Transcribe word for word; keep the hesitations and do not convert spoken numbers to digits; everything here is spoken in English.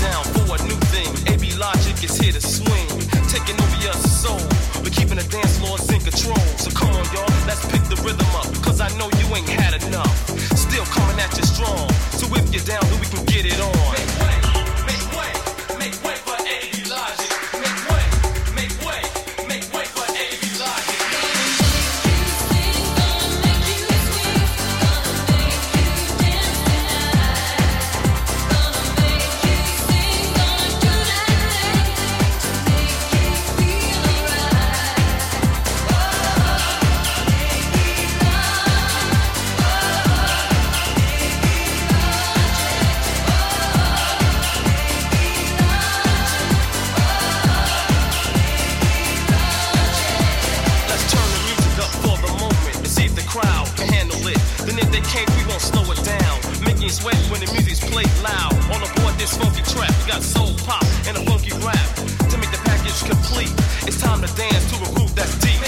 down for a new thing. A B Logic is here to swing, taking over your soul. We're keeping the dance floors in control. So come on, y'all, let's pick the rhythm up. Cause I know you ain't had enough. Still coming at you strong. So if you're down, then we can get it on. Make way, make way, make way for A B Logic. Make way, make way, make way for A B Logic. Sweat when the music's played loud. All aboard this funky track, we got soul pop and a funky rap to make the package complete. It's time to dance to a groove that's deep.